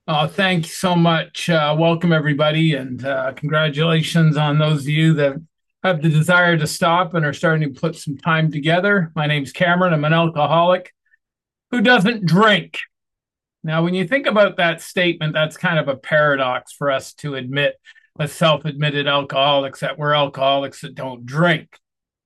Thank you so much. Welcome, everybody, and congratulations on those of you that have the desire to stop and are starting to put some time together. My name's Cameron. I'm an alcoholic who doesn't drink. Now, when you think about that statement, that's kind of a paradox for us to admit as self-admitted alcoholics that we're alcoholics that don't drink.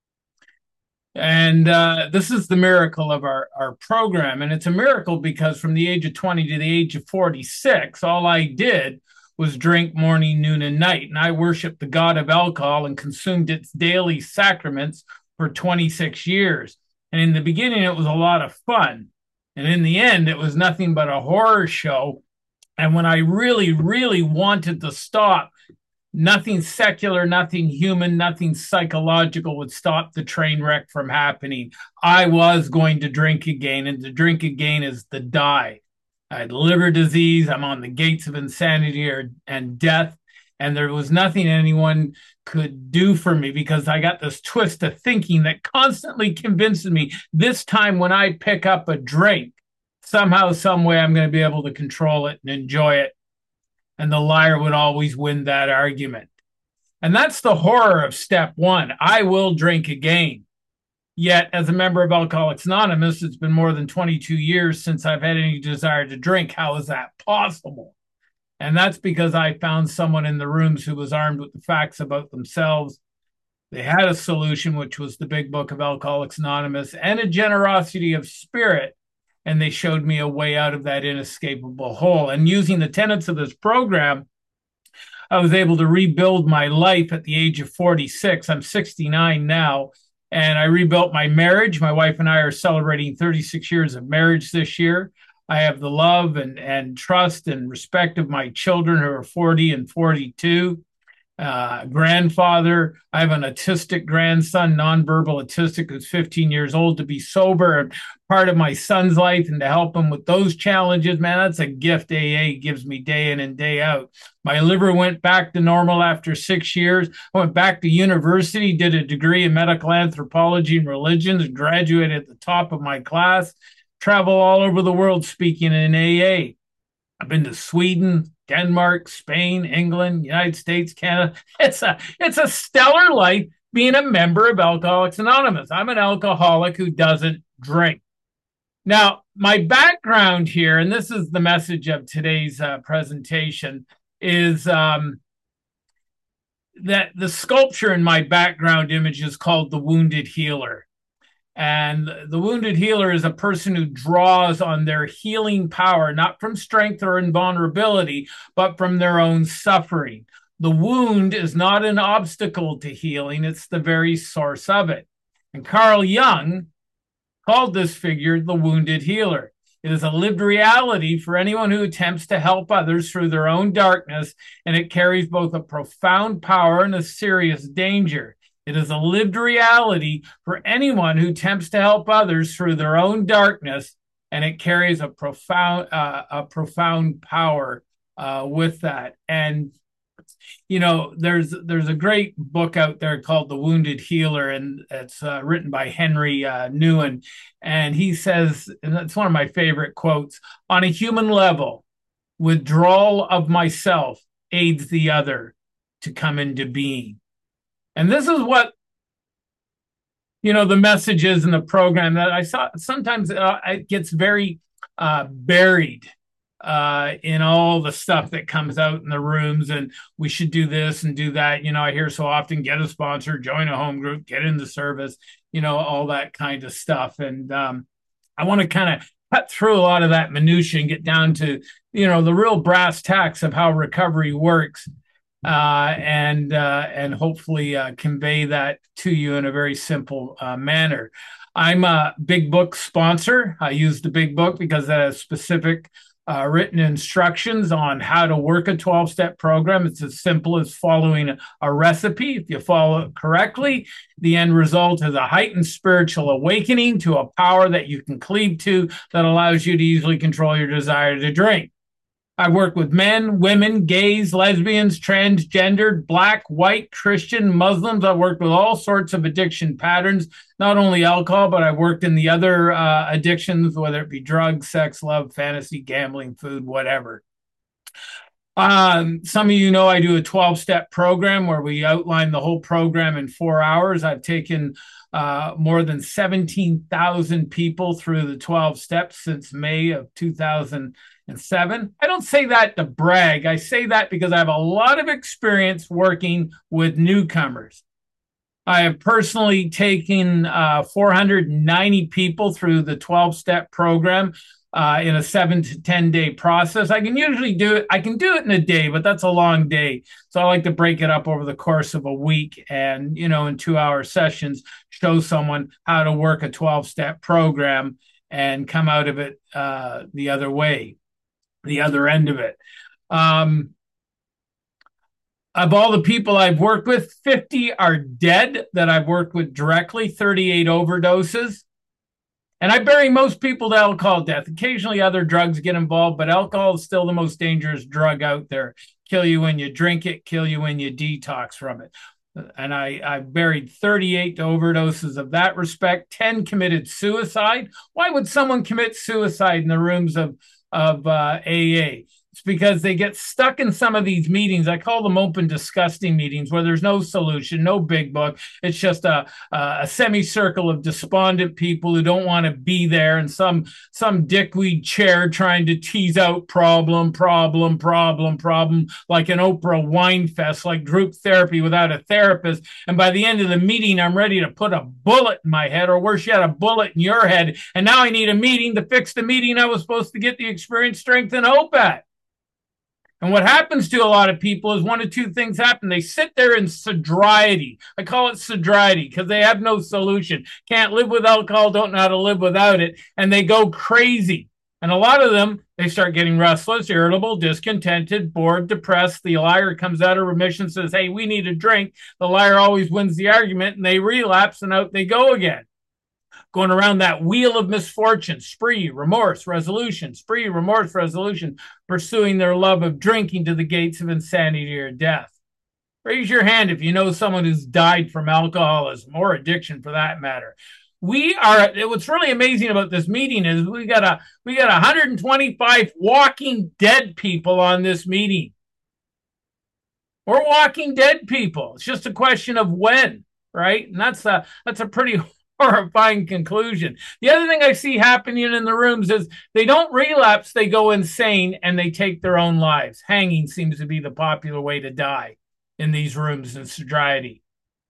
And this is the miracle of our program. And it's a miracle because from the age of 20 to the age of 46, all I did was drink morning, noon, and night. And I worshiped the God of alcohol and consumed its daily sacraments for 26 years. And in the beginning, it was a lot of fun. And in the end, it was nothing but a horror show. And when I really, really wanted to stop, nothing secular, nothing human, nothing psychological would stop the train wreck from happening. I was going to drink again, and to drink again is to die. I had liver disease. I'm on the gates of insanity and death. And there was nothing anyone could do for me because I got this twist of thinking that constantly convinces me this time when I pick up a drink, somehow, some way, I'm going to be able to control it and enjoy it, and the liar would always win that argument. And that's the horror of step one. I will drink again. Yet, as a member of Alcoholics Anonymous, it's been more than 22 years since I've had any desire to drink. How is that possible? And that's because I found someone in the rooms who was armed with the facts about themselves. They had a solution, which was the big book of Alcoholics Anonymous, and a generosity of spirit. And they showed me a way out of that inescapable hole. And using the tenets of this program, I was able to rebuild my life at the age of 46. I'm 69 now, and I rebuilt my marriage. My wife and I are celebrating 36 years of marriage this year. I have the love and trust and respect of my children who are 40 and 42. Grandfather. I have an autistic grandson, nonverbal autistic, who's 15 years old, to be sober and part of my son's life and to help him with those challenges. Man, that's a gift AA gives me day in and day out. My liver went back to normal after 6 years. I went back to university, did a degree in medical anthropology and religions, and graduated at the top of my class. Travel all over the world speaking in AA. I've been to Sweden, Denmark, Spain, England, United States, Canada. It's a stellar life being a member of Alcoholics Anonymous. I'm an alcoholic who doesn't drink. Now, my background here, and this is the message of today's presentation, is that the sculpture in my background image is called the Wounded Healer. And the wounded healer is a person who draws on their healing power, not from strength or invulnerability, but from their own suffering. The wound is not an obstacle to healing, it's the very source of it. And Carl Jung called this figure the wounded healer. It is a lived reality for anyone who attempts to help others through their own darkness, and it carries both a profound power and a serious danger. It is a lived reality for anyone who attempts to help others through their own darkness, and it carries a profound power with that. And there's a great book out there called The Wounded Healer, and it's written by Henry Nouwen, and he says, and it's one of my favorite quotes: "On a human level, withdrawal of myself aids the other to come into being." And this is what, the message is in the program that I saw. Sometimes it gets very buried in all the stuff that comes out in the rooms, and we should do this and do that. I hear so often, get a sponsor, join a home group, get into service, all that kind of stuff. And I want to kind of cut through a lot of that minutia and get down to, the real brass tacks of how recovery works. And hopefully convey that to you in a very simple manner. I'm a Big Book sponsor. I use the Big Book because it has specific written instructions on how to work a 12-step program. It's as simple as following a recipe. If you follow it correctly, the end result is a heightened spiritual awakening to a power that you can cleave to that allows you to easily control your desire to drink. I work with men, women, gays, lesbians, transgendered, black, white, Christian, Muslims. I worked with all sorts of addiction patterns, not only alcohol, but I worked in the other addictions, whether it be drugs, sex, love, fantasy, gambling, food, whatever. Some of you know I do a 12-step program where we outline the whole program in 4 hours. I've taken more than 17,000 people through the 12 steps since May of 2007. I don't say that to brag. I say that because I have a lot of experience working with newcomers. I have personally taken 490 people through the 12-step program in a 7 to 10 day process. I can usually do it. I can do it in a day, but that's a long day. So I like to break it up over the course of a week and, in 2 hour sessions, show someone how to work a 12-step program and come out of it the other way, the other end of it. Of all the people I've worked with, 50 are dead that I've worked with directly, 38 overdoses. And I bury most people to alcohol death. Occasionally other drugs get involved, but alcohol is still the most dangerous drug out there. Kill you when you drink it, kill you when you detox from it. And I buried 38 overdoses of that respect. 10 committed suicide. Why would someone commit suicide in the rooms of AA? It's because they get stuck in some of these meetings. I call them open disgusting meetings where there's no solution, no big book. It's just a semicircle of despondent people who don't want to be there, and some dickweed chair trying to tease out problem, like an Oprah wine fest, like group therapy without a therapist. And by the end of the meeting, I'm ready to put a bullet in my head, or worse yet, a bullet in your head. And now I need a meeting to fix the meeting I was supposed to get the experience, strength, and hope at. And what happens to a lot of people is one of two things happen. They sit there in sobriety. I call it sobriety because they have no solution. Can't live with alcohol, don't know how to live without it, and they go crazy. And a lot of them, they start getting restless, irritable, discontented, bored, depressed. The liar comes out of remission, says, hey, we need a drink. The liar always wins the argument, and they relapse, and out they go again. Going around that wheel of misfortune, spree, remorse, resolution, pursuing their love of drinking to the gates of insanity or death. Raise your hand if you know someone who's died from alcoholism or addiction for that matter. What's really amazing about this meeting is we got 125 walking dead people on this meeting. We're walking dead people. It's just a question of when, right? And that's a pretty horrifying conclusion. The other thing I see happening in the rooms is they don't relapse, they go insane, and they take their own lives. Hanging seems to be the popular way to die in these rooms in sobriety.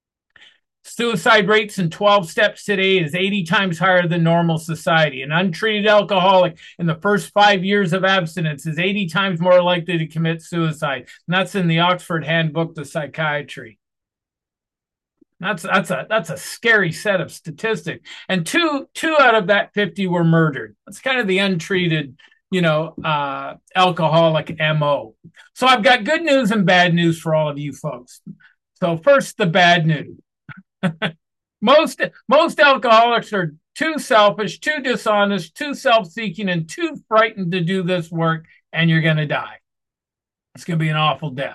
Suicide rates in 12 steps today is 80 times higher than normal society. An untreated alcoholic in the first 5 years of abstinence is 80 times more likely to commit suicide. And that's in the Oxford Handbook to Psychiatry. That's a scary set of statistics. And two out of that 50 were murdered. That's kind of the untreated, alcoholic MO. So I've got good news and bad news for all of you folks. So first, the bad news. most alcoholics are too selfish, too dishonest, too self-seeking, and too frightened to do this work, and you're going to die. It's going to be an awful death.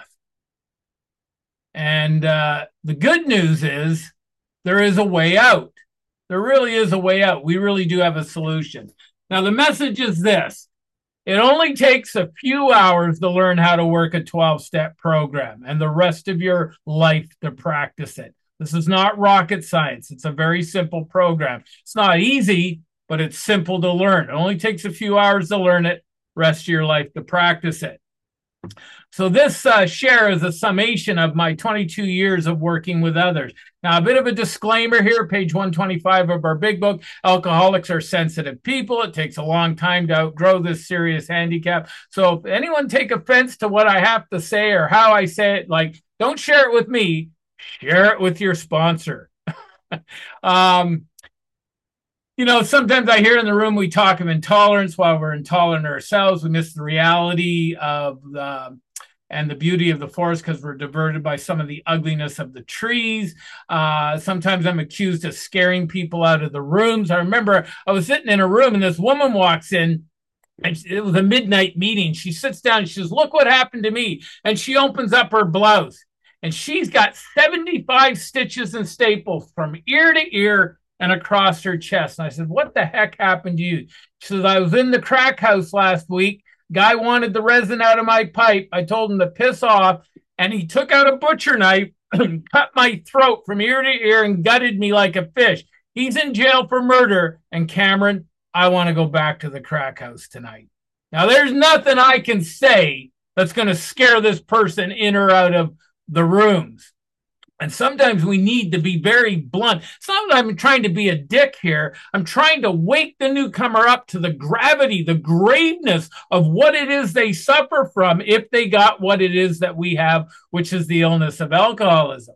And the good news is there is a way out. There really is a way out. We really do have a solution. Now, the message is this. It only takes a few hours to learn how to work a 12-step program and the rest of your life to practice it. This is not rocket science. It's a very simple program. It's not easy, but it's simple to learn. It only takes a few hours to learn it, rest of your life to practice it. So this share is a summation of my 22 years of working with others. Now, a bit of a disclaimer here, page 125 of our big book. Alcoholics are sensitive people. It takes a long time to outgrow this serious handicap. So if anyone take offense to what I have to say or how I say it, don't share it with me. Share it with your sponsor. Sometimes I hear in the room we talk of intolerance while we're intolerant ourselves. We miss the reality of and the beauty of the forest because we're diverted by some of the ugliness of the trees. Sometimes I'm accused of scaring people out of the rooms. I remember I was sitting in a room and this woman walks in. And it was a midnight meeting. She sits down and she says, look what happened to me. And she opens up her blouse. And she's got 75 stitches and staples from ear to ear and across her chest. And I said, what the heck happened to you? She says, I was in the crack house last week. Guy wanted the resin out of my pipe. I told him to piss off, and he took out a butcher knife and cut my throat from ear to ear and gutted me like a fish. He's in jail for murder. And Cameron, I want to go back to the crack house tonight. Now, there's nothing I can say that's going to scare this person in or out of the rooms. And sometimes we need to be very blunt. It's not that I'm trying to be a dick here. I'm trying to wake the newcomer up to the gravity, the graveness of what it is they suffer from if they got what it is that we have, which is the illness of alcoholism.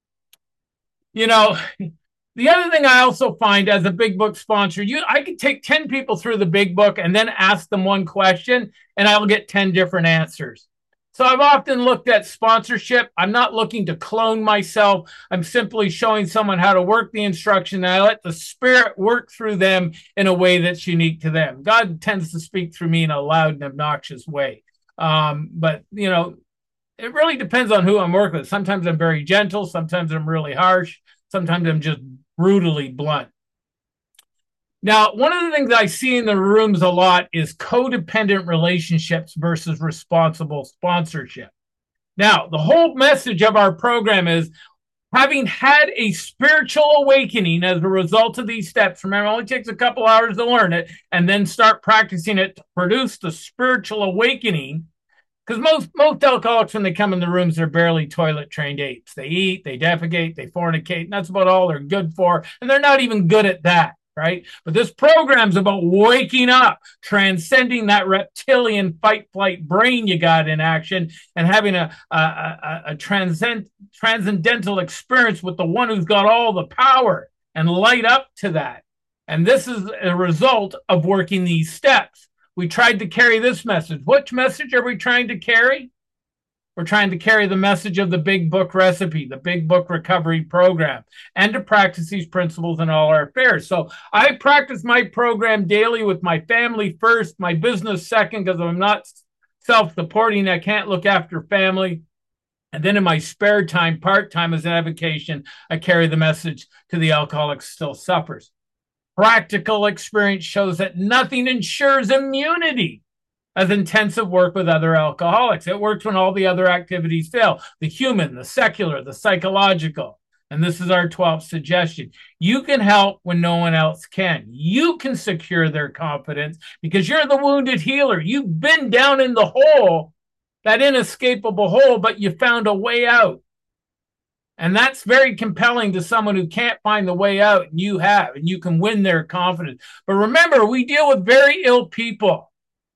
You know, the other thing I also find as a big book sponsor, I could take 10 people through the big book and then ask them one question, and I'll get 10 different answers. So I've often looked at sponsorship. I'm not looking to clone myself. I'm simply showing someone how to work the instruction, and I let the Spirit work through them in a way that's unique to them. God tends to speak through me in a loud and obnoxious way. But, you know, it really depends on who I'm working with. Sometimes I'm very gentle. Sometimes I'm really harsh. Sometimes I'm just brutally blunt. Now, one of the things I see in the rooms a lot is codependent relationships versus responsible sponsorship. Now, the whole message of our program is having had a spiritual awakening as a result of these steps. Remember, it only takes a couple hours to learn it and then start practicing it to produce the spiritual awakening. Because most alcoholics, when they come in the rooms, they're barely toilet-trained apes. They eat, they defecate, they fornicate, and that's about all they're good for. And they're not even good at that. Right? But this program's about waking up, transcending that reptilian fight-flight brain you got in action, and having a transcendental experience with the one who's got all the power and light up to that. And this is a result of working these steps. We tried to carry this message. Which message are we trying to carry? We're trying to carry the message of the Big Book recipe, the Big Book recovery program, and to practice these principles in all our affairs. So I practice my program daily with my family first, my business second, because I'm not self-supporting. I can't look after family. And then in my spare time, part-time as an avocation, I carry the message to the alcoholic who still suffers. Practical experience shows that nothing ensures immunity as intensive work with other alcoholics. It works when all the other activities fail. The human, the secular, the psychological. And this is our 12th suggestion. You can help when no one else can. You can secure their confidence because you're the wounded healer. You've been down in the hole, that inescapable hole, but you found a way out. And that's very compelling to someone who can't find the way out, and you have, and you can win their confidence. But remember, we deal with very ill people.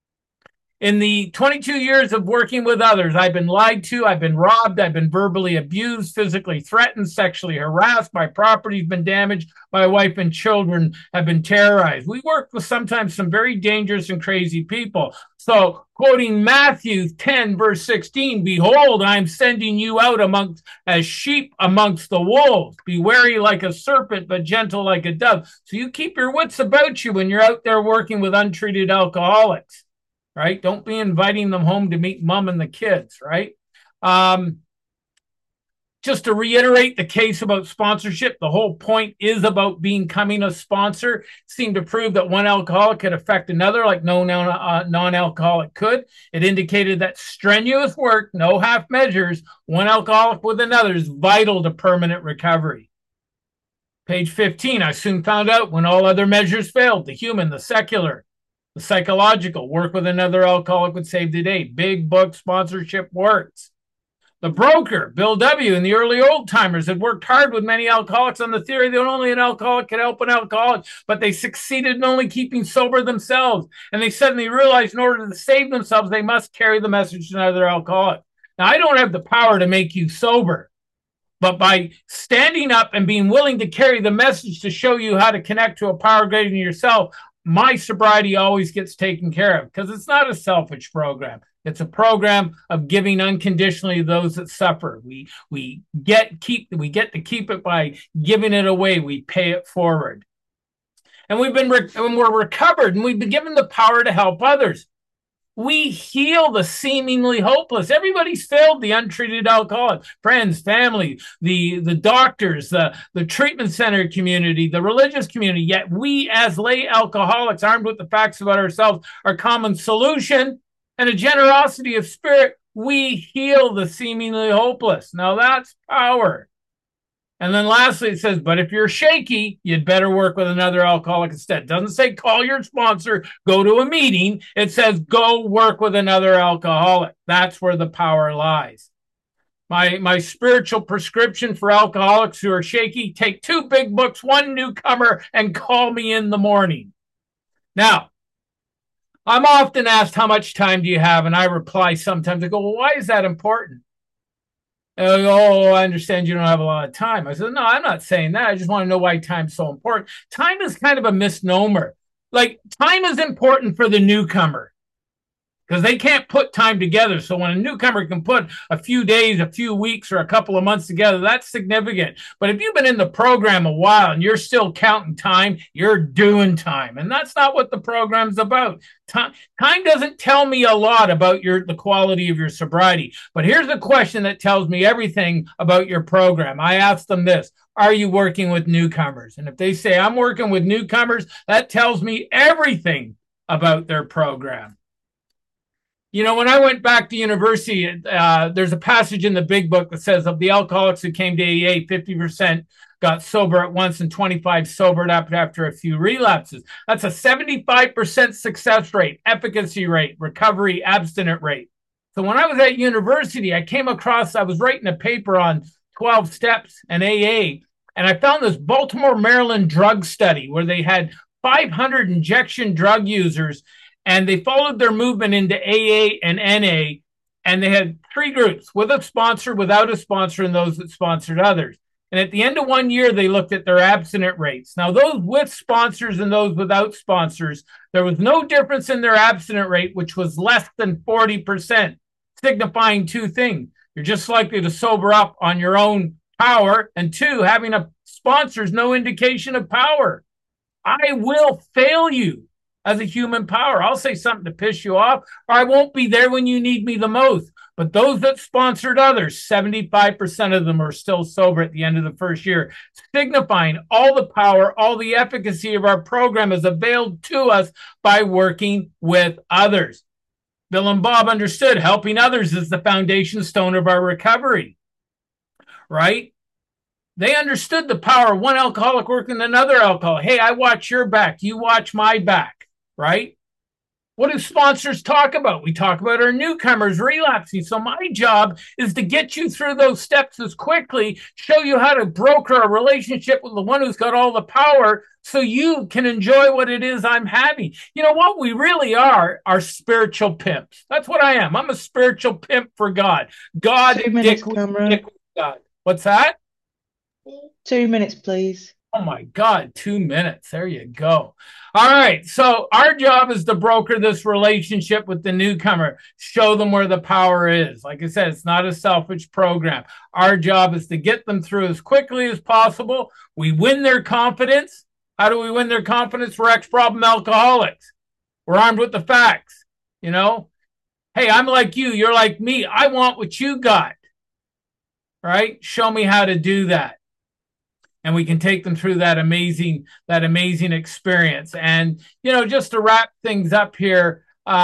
In the 22 years of working with others, I've been lied to, I've been robbed, I've been verbally abused, physically threatened, sexually harassed, my property's been damaged, my wife and children have been terrorized. We work with sometimes some very dangerous and crazy people. So, quoting Matthew 10, verse 16, behold, I'm sending you out as sheep amongst the wolves. Be wary like a serpent, but gentle like a dove. So you keep your wits about you when you're out there working with untreated alcoholics. Right? Don't be inviting them home to meet mom and the kids, right? Just to reiterate the case about sponsorship, the whole point is about becoming a sponsor. Seemed to prove that one alcoholic could affect another like no non-alcoholic could. It indicated that strenuous work, no half measures, one alcoholic with another is vital to permanent recovery. Page 15, I soon found out when all other measures failed, the human, the secular, the psychological, work with another alcoholic would save the day. Big book sponsorship works. The broker, Bill W., and the early old-timers had worked hard with many alcoholics on the theory that only an alcoholic could help an alcoholic, but they succeeded in only keeping sober themselves. And they suddenly realized in order to save themselves, they must carry the message to another alcoholic. Now, I don't have the power to make you sober, but by standing up and being willing to carry the message to show you how to connect to a power greater than yourself, my sobriety always gets taken care of because it's not a selfish program. It's a program of giving unconditionally to those that suffer. We get to keep it by giving it away. We pay it forward. And we're recovered and we've been given the power to help others. We heal the seemingly hopeless. Everybody's failed the untreated alcoholic. Friends, family, the doctors, the treatment center community, the religious community. Yet we as lay alcoholics, armed with the facts about ourselves, our common solution and a generosity of spirit, we heal the seemingly hopeless. Now that's power. And then lastly, it says, but if you're shaky, you'd better work with another alcoholic instead. It doesn't say call your sponsor, go to a meeting. It says go work with another alcoholic. That's where the power lies. My spiritual prescription for alcoholics who are shaky, take 2 big books, 1 newcomer, and call me in the morning. Now, I'm often asked, how much time do you have? And I reply sometimes, I go, well, why is that important? And I go, oh, I understand you don't have a lot of time. I said, no, I'm not saying that. I just want to know why time's so important. Time is kind of a misnomer. Like, time is important for the newcomer because they can't put time together. So when a newcomer can put a few days, a few weeks, or a couple of months together, that's significant. But if you've been in the program a while and you're still counting time, you're doing time. And that's not what the program's about. Time doesn't tell me a lot about the quality of your sobriety. But here's a question that tells me everything about your program. I ask them this: are you working with newcomers? And if they say I'm working with newcomers, that tells me everything about their program. You know, when I went back to university, there's a passage in the big book that says of the alcoholics who came to AA, 50% got sober at once and 25 sobered up after a few relapses. That's a 75% success rate, efficacy rate, recovery, abstinent rate. So when I was at university, I was writing a paper on 12 steps and AA, and I found this Baltimore, Maryland drug study where they had 500 injection drug users, and they followed their movement into AA and NA, and they had 3 groups, with a sponsor, without a sponsor, and those that sponsored others. And at the end of 1 year, they looked at their abstinent rates. Now, those with sponsors and those without sponsors, there was no difference in their abstinent rate, which was less than 40%, signifying 2 things. You're just likely to sober up on your own power, and 2, having a sponsor is no indication of power. I will fail you as a human power. I'll say something to piss you off, or I won't be there when you need me the most. But those that sponsored others, 75% of them are still sober at the end of the first year, signifying all the power, all the efficacy of our program is availed to us by working with others. Bill and Bob understood helping others is the foundation stone of our recovery, right? They understood the power of one alcoholic working with another alcoholic. Hey, I watch your back, you watch my back. Right? What do sponsors talk about? We talk about our newcomers relapsing. So my job is to get you through those steps as quickly, show you how to broker a relationship with the one who's got all the power so you can enjoy what it is I'm having. You know what we really are spiritual pimps. That's what I am. I'm a spiritual pimp for God. God, 2 minutes, Cameron. God. What's that? 2 minutes, please. Oh my God, 2 minutes. There you go. All right. So our job is to broker this relationship with the newcomer, show them where the power is. Like I said, it's not a selfish program. Our job is to get them through as quickly as possible. We win their confidence. How do we win their confidence? We're ex-problem alcoholics. We're armed with the facts. You know, hey, I'm like you. You're like me. I want what you got. Right? Show me how to do that. And we can take them through that amazing experience. And, you know, just to wrap things up here,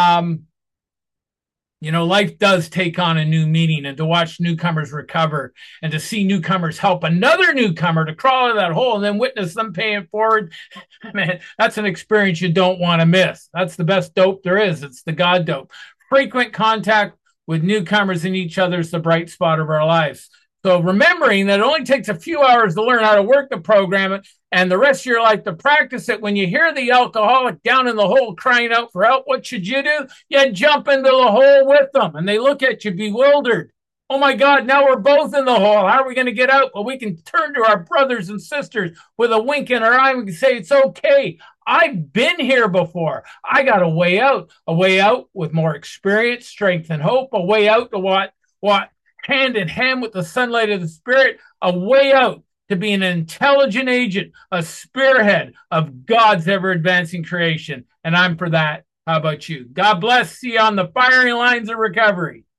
you know, life does take on a new meaning, and to watch newcomers recover and to see newcomers help another newcomer to crawl out of that hole and then witness them paying it forward, man, that's an experience you don't want to miss. That's the best dope there is. It's the God dope. Frequent contact with newcomers and each other is the bright spot of our lives. So remembering that it only takes a few hours to learn how to work the program and the rest of your life to practice it, when you hear the alcoholic down in the hole crying out for help, what should you do? You jump into the hole with them, and they look at you bewildered. Oh my God, now we're both in the hole. How are we going to get out? Well, we can turn to our brothers and sisters with a wink in our eye. We can say, it's okay. I've been here before. I got a way out with more experience, strength, and hope, a way out to what hand in hand with the sunlight of the Spirit, a way out to be an intelligent agent, a spearhead of God's ever-advancing creation. And I'm for that. How about you? God bless. See you on the firing lines of recovery.